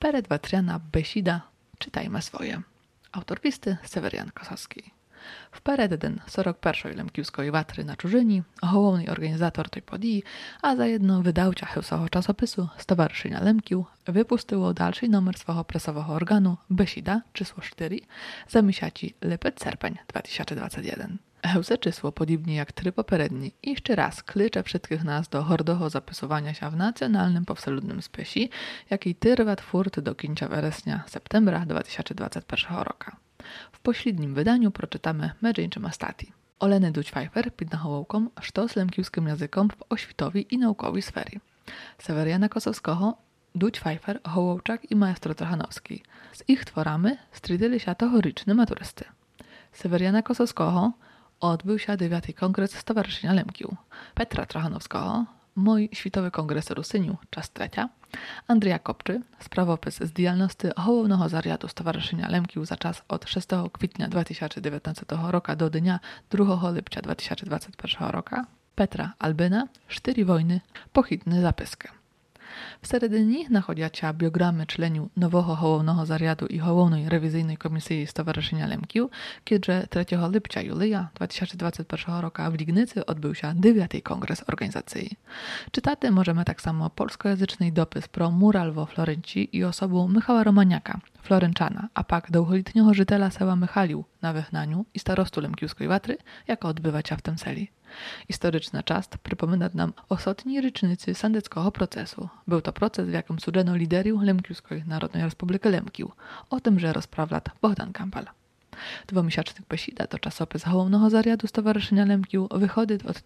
Перед Ватряна бесіда «Читайме своє». Автор пісти Северян Косовський. Вперед ден 41-ї Лемківської ватри на чужині, головний організатор той події, a zajedno wydawca Chełsowego czasopisu Stowarzyszenia Lemkiów wypuściło dalszy numer swego prasowego organu Besida, czysło 4, za miesiąci lipec-sierpień 2021. Chełse czysło, podobnie jak trzy poprzednie, jeszcze raz klicze wszystkich nas do hordowego zapisywania się w nacjonalnym powszechnym spisie, jaki trwa twórcy do końca września-septembra 2021 roku. W pośrednim wydaniu proczytamy mędrzeńczym stati. Oleny Duć-Pfeiffer pod nachołką sztos lemkiwskim językom w oświtowej i naukowej sfery. Seweriana Kosowskiego, Duć-Pfeiffer, Hołowczak i maestro Trochanowski. Z ich tworami strydyli się tohoryczne maturysty. Seweriana Kosowskiego odbył się 9. kongres Stowarzyszenia Lemkiów. Petra Trochanowskiego, mój światowy kongres Rusyniu, czas trzecia. Andrija Kopczy, sprawopis z dialności Hołownego Zariadu Stowarzyszenia Lemkiów za czas od 6 kwietnia 2019 roku do dnia 2 lipca 2021 roku. Petra Albyna, 4 wojny, pochitny zapiskę. W seredinie nachodzą się biogramy członków nowego Hołownego Zariadu i Hołownej Rewizyjnej Komisji Stowarzyszenia Lemkiów, kiedy 3 lipca Julia 2021 roku w Lignicy odbył się 9. kongres organizacji. Czytać możemy tak samo polskojęzyczny dopis pro mural wo Florencji i osobą Michała Romaniaka, Floręczana, a pak długoletniego żytela Sela Michalił na wychnaniu i starostu Lemkiwskiej Watry, jako odbywa się w tym celi. Historyczna czas przypomina nam ostatniej rocznicy sandeckiego procesu. Był to proces, w jakim sudzono liderów Lemkiwskiej Narodnej Republiki Lemkiów, o tym, że rozprawiał Bogdan Kampal. Dwomiesięczny besida to czasopis Hołownego Zariadu Stowarzyszenia Lemkiów wychodzi od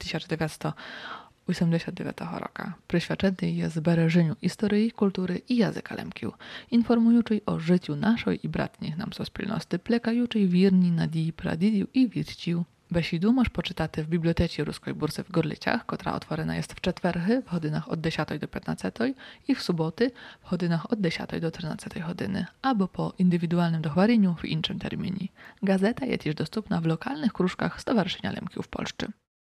1989 roku. Przyświadczony jest zbereżeniu historii, kultury i języka Lemkiów, informującej o życiu naszej i bratnich nam sospólności, plekajucej wierni nadii pradzidziów i wircił. Besidu możesz poczytać w Bibliotece Ruskiej Bursy w Gorlicach, która otworzona jest w czwartki w godzinach od 10 do 15 i w soboty w godzinach od 10 do 13 godziny, albo po indywidualnym dochwaleniu w innym terminie. Gazeta jest też dostępna w lokalnych krużkach Stowarzyszenia Lemkiów w Polsce.